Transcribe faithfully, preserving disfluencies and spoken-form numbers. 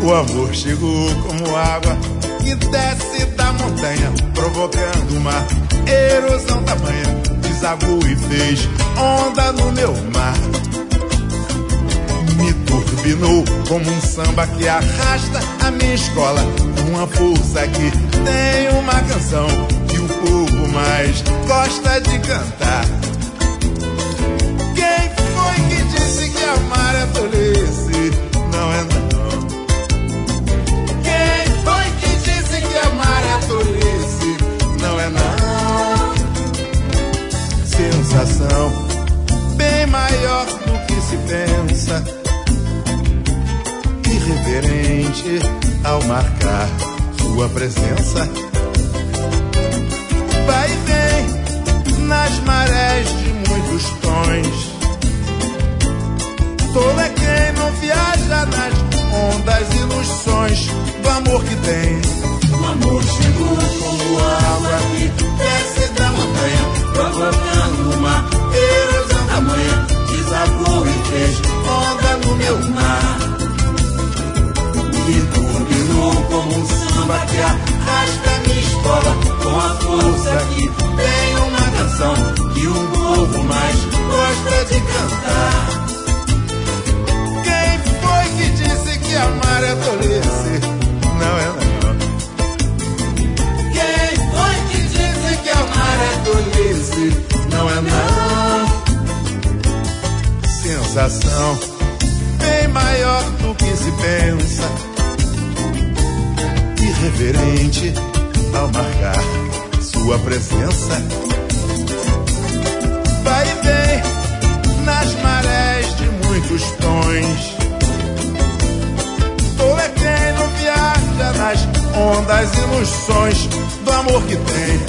O amor chegou como água que desce da montanha, provocando uma erosão tamanha. Desagou e fez onda no meu mar. Me turbinou como um samba que arrasta a minha escola. Uma força que tem uma canção que o povo mais gosta de cantar. Quem foi que disse que amar é tolice? Não é não. Quem foi que disse que amar é tolice? Não é não. Sensação bem maior do que se pensa, irreverente ao marcar sua presença. Vai e vem nas marés de muitos tons. Tolo é quem não viaja nas ondas e nos sons do amor que tem. O amor chegou como água que desce da montanha, provocando uma erosão tamanha. Desagou e fez onda no meu mar. Me turbinou como um samba que arrasta minha escola, com a força que tem uma canção que o povo mais gosta de cantar. Quem foi que disse que amar é tolice? Não é não. Quem foi que disse que amar é tolice? Não é não. Sensação bem maior do que se pensa, irreverente ao marcar sua presença. Vai e vem nas marés de muitos tons. Tolo é quem não viaja nas ondas e nos sons do amor que tem.